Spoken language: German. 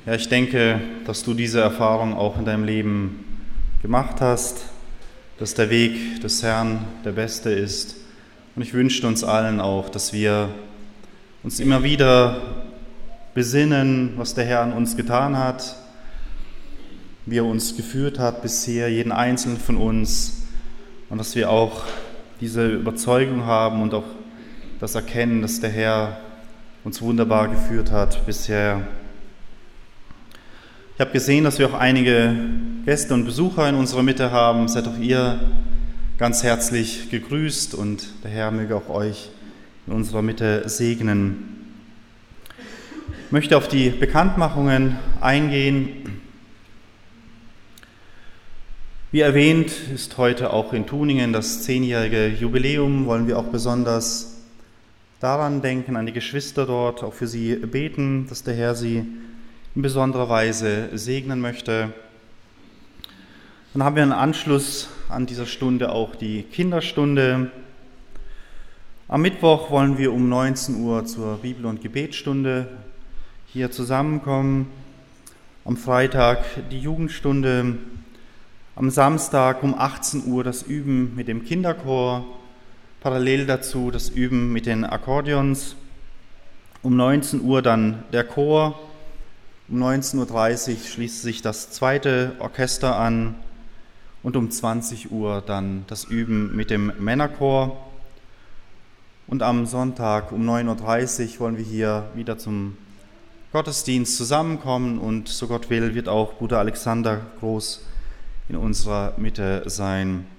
Ja, ich denke, dass du diese Erfahrung auch in deinem Leben gemacht hast, dass der Weg des Herrn der beste ist. Und ich wünsche uns allen auch, dass wir uns immer wieder besinnen, was der Herr an uns getan hat, wie er uns geführt hat bisher, jeden Einzelnen von uns, und dass wir auch diese Überzeugung haben und auch das erkennen, dass der Herr uns wunderbar geführt hat bisher. Ich habe gesehen, dass wir auch einige Gäste und Besucher in unserer Mitte haben. Seid auch ihr ganz herzlich gegrüßt und der Herr möge auch euch in unserer Mitte segnen. Ich möchte auf die Bekanntmachungen eingehen. Wie erwähnt, ist heute auch in Tuningen das 10-jährige Jubiläum. Wollen wir auch besonders daran denken, an die Geschwister dort, auch für sie beten, dass der Herr sie in besonderer Weise segnen möchte. Dann haben wir einen Anschluss an dieser Stunde auch die Kinderstunde. Am Mittwoch wollen wir um 19 Uhr zur Bibel- und Gebetsstunde hier zusammenkommen. Am Freitag die Jugendstunde. Am Samstag um 18 Uhr das Üben mit dem Kinderchor. Parallel dazu das Üben mit den Akkordeons. Um 19 Uhr dann der Chor. Um 19.30 Uhr schließt sich das zweite Orchester an und um 20 Uhr dann das Üben mit dem Männerchor. Und am Sonntag um 9.30 Uhr wollen wir hier wieder zum Gottesdienst zusammenkommen und so Gott will, wird auch Bruder Alexander Groß in unserer Mitte sein.